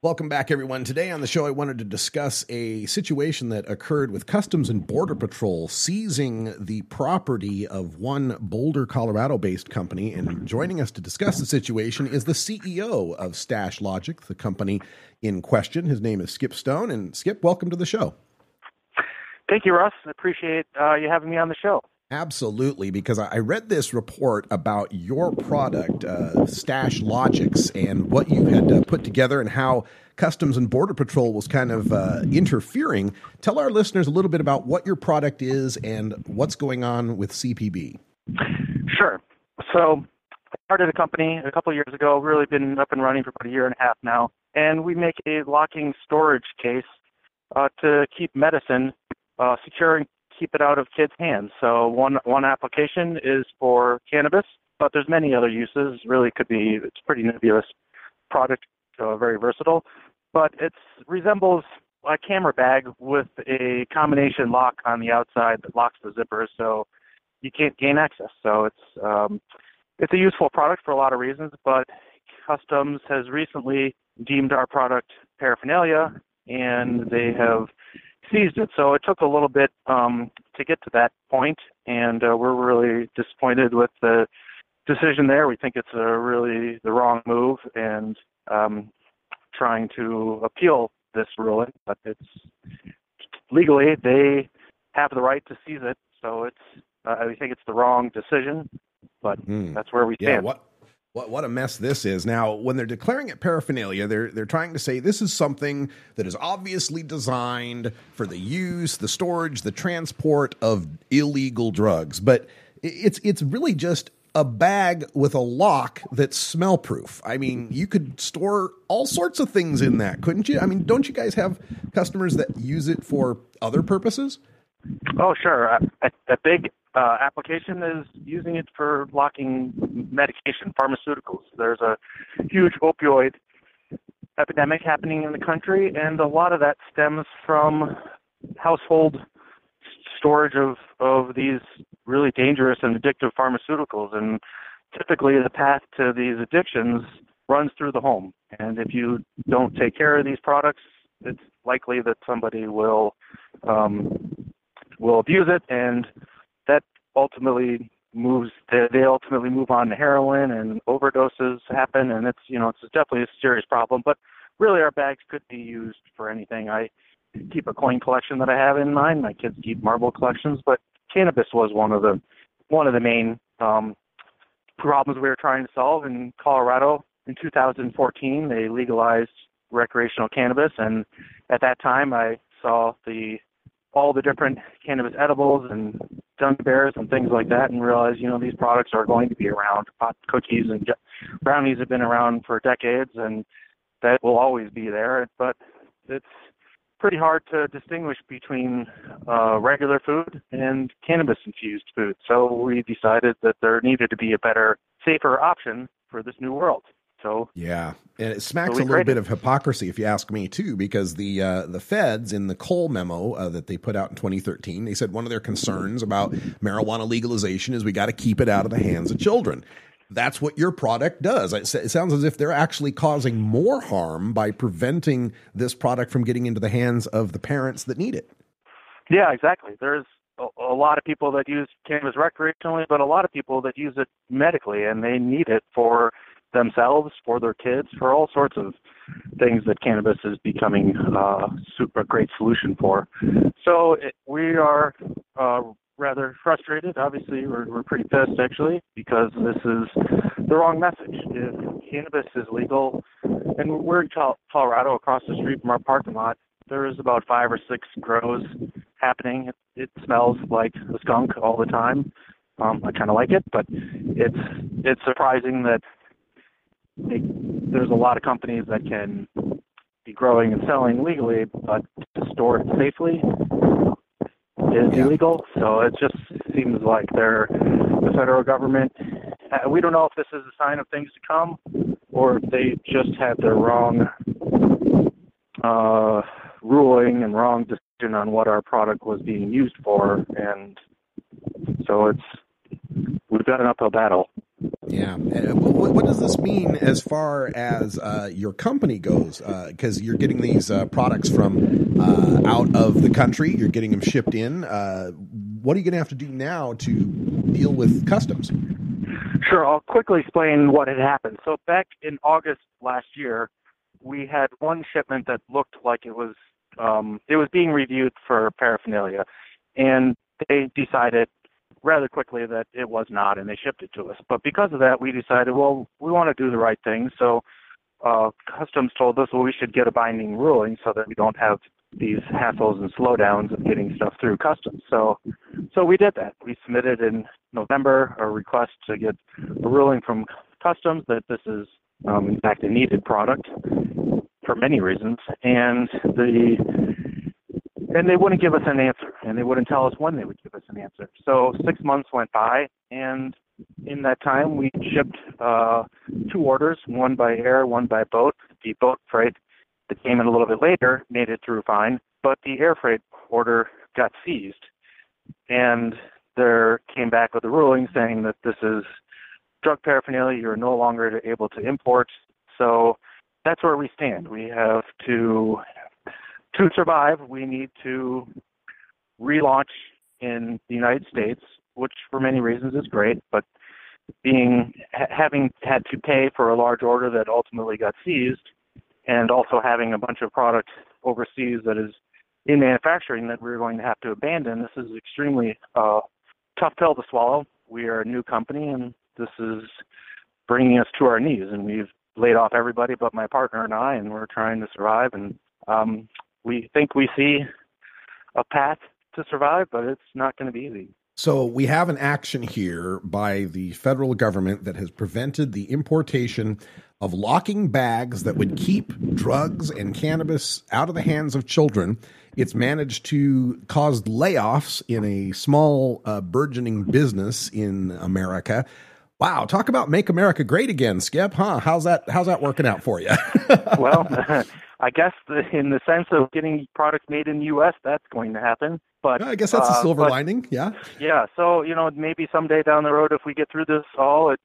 Welcome back, everyone. Today on the show, I wanted to discuss a situation that occurred with Customs and Border Patrol seizing the property of one Boulder, Colorado-based company. And joining us to discuss the situation is the CEO of Stash Logic, the company in question. His name is Skip Stone. And Skip, welcome to the show. Thank you, Russ. I appreciate you having me on the show. Absolutely, because I read this report about your product, Stash Logics, and what you had put together and how Customs and Border Patrol was kind of interfering. Tell our listeners a little bit about what your product is and what's going on with CPB. Sure. So I started a company a couple of years ago, really been up and running for about a year and a half now, and we make a locking storage case to keep medicine secure and keep it out of kids' hands. So one application is for cannabis, but there's many other uses. Really it's pretty nebulous product, very versatile, but it resembles a camera bag with a combination lock on the outside that locks the zipper, so you can't gain access. So it's a useful product for a lot of reasons, but Customs has recently deemed our product paraphernalia, and they have seized it. So it took a little bit to get to that point, and we're really disappointed with the decision there. We think it's really the wrong move, and trying to appeal this ruling, but it's legally they have the right to seize it. So I think it's the wrong decision, but that's where we stand. Yeah, what a mess this is. Now, when they're declaring it paraphernalia, they're trying to say this is something that is obviously designed for the use, the storage, the transport of illegal drugs. But it's really just a bag with a lock that's smell-proof. I mean, you could store all sorts of things in that, couldn't you? I mean, don't you guys have customers that use it for other purposes? Oh, sure. A big application is using it for locking medication, pharmaceuticals. There's a huge opioid epidemic happening in the country, and a lot of that stems from household storage of these really dangerous and addictive pharmaceuticals. And typically the path to these addictions runs through the home. And if you don't take care of these products, it's likely that somebody will abuse it, and that ultimately they ultimately move on to heroin, and overdoses happen, and it's definitely a serious problem. But really, our bags could be used for anything. I keep a coin collection that I have in mind. My kids keep marble collections, but cannabis was one of the main problems we were trying to solve in Colorado. In 2014, they legalized recreational cannabis, and at that time, I saw all the different cannabis edibles and gummy bears and things like that, and realized, these products are going to be around. Pot cookies and brownies have been around for decades, and that will always be there. But it's pretty hard to distinguish between regular food and cannabis-infused food. So we decided that there needed to be a better, safer option for this new world. So yeah, and it smacks a little bit of hypocrisy, if you ask me, too, because the feds in the Cole memo that they put out in 2013, they said one of their concerns about marijuana legalization is we got to keep it out of the hands of children. That's what your product does. It sounds as if they're actually causing more harm by preventing this product from getting into the hands of the parents that need it. Yeah, exactly. There's a lot of people that use cannabis recreationally, but a lot of people that use it medically, and they need it for themselves, for their kids, for all sorts of things that cannabis is becoming a great solution for. So we are rather frustrated. Obviously, we're pretty pissed, actually, because this is the wrong message. If cannabis is legal, and we're in Colorado, across the street from our parking lot, there is about 5 or 6 grows happening. It smells like a skunk all the time. I kind of like it, but it's surprising that there's a lot of companies that can be growing and selling legally, but to store it safely is illegal. So it just seems like the federal government, we don't know if this is a sign of things to come, or if they just had their wrong ruling and wrong decision on what our product was being used for. And so we've got an uphill battle. Yeah. What does this mean as far as your company goes? Because you're getting these products from out of the country, you're getting them shipped in. What are you going to have to do now to deal with customs? Sure, I'll quickly explain what had happened. So back in August last year, we had one shipment that looked like it was being reviewed for paraphernalia, and they decided rather quickly that it was not, and they shipped it to us. But because of that, we decided, well, we want to do the right thing. So Customs told us, well, we should get a binding ruling so that we don't have these hassles and slowdowns of getting stuff through Customs. So we did that. We submitted in November a request to get a ruling from Customs that this is, in fact, a needed product for many reasons, and they wouldn't give us an answer, and they wouldn't tell us when they would give us an answer. So 6 months went by, and in that time, we shipped 2 orders, one by air, one by boat. The boat freight that came in a little bit later made it through fine, but the air freight order got seized, and there came back with a ruling saying that this is drug paraphernalia. You're no longer able to import. So that's where we stand. We have to survive, we need to relaunch in the United States, which for many reasons is great, but having had to pay for a large order that ultimately got seized, and also having a bunch of product overseas that is in manufacturing that we're going to have to abandon, this is extremely tough pill to swallow. We are a new company, and this is bringing us to our knees, and we've laid off everybody but my partner and I, and we're trying to survive, and we think we see a path to survive, but it's not going to be easy. So we have an action here by the federal government that has prevented the importation of locking bags that would keep drugs and cannabis out of the hands of children. It's managed to cause layoffs in a small burgeoning business in America. Wow, talk about make America great again, Skip, huh? How's that working out for you? Well, I guess in the sense of getting products made in the U.S., that's going to happen. But I guess that's a silver lining, yeah. Yeah, so maybe someday down the road, if we get through this all,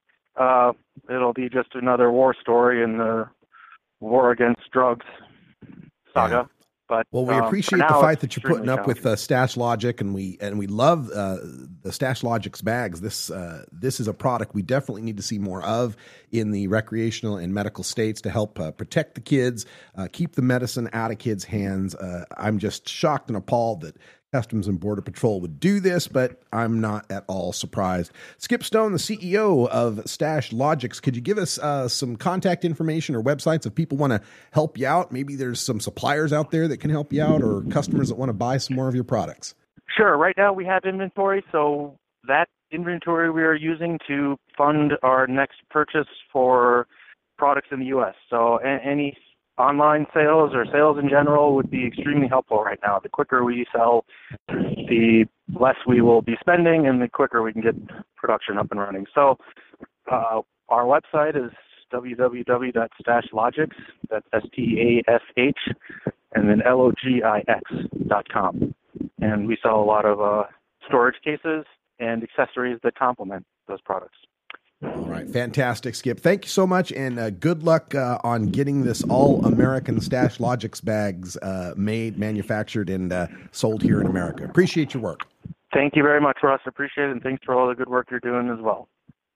it'll be just another war story in the war against drugs saga. Yeah. But well, we appreciate the fight that you're putting up with Stash Logic, and we love the Stash Logic's bags. This is a product we definitely need to see more of in the recreational and medical states to help protect the kids, keep the medicine out of kids' hands. I'm just shocked and appalled that Customs and Border Patrol would do this, but I'm not at all surprised. Skip Stone, the CEO of Stash Logics, could you give us some contact information or websites if people want to help you out? Maybe there's some suppliers out there that can help you out, or customers that want to buy some more of your products. Sure. Right now we have inventory, so that inventory we are using to fund our next purchase for products in the U.S. So any online sales or sales in general would be extremely helpful right now. The quicker we sell, the less we will be spending, and the quicker we can get production up and running. So our website is www.stashlogics, that's STASH, and then LOGIX.com. And we sell a lot of storage cases and accessories that complement those products. All right. Fantastic, Skip. Thank you so much, and good luck on getting this all-American Stash Logics bags made, manufactured, and sold here in America. Appreciate your work. Thank you very much, Russ. Appreciate it, and thanks for all the good work you're doing as well.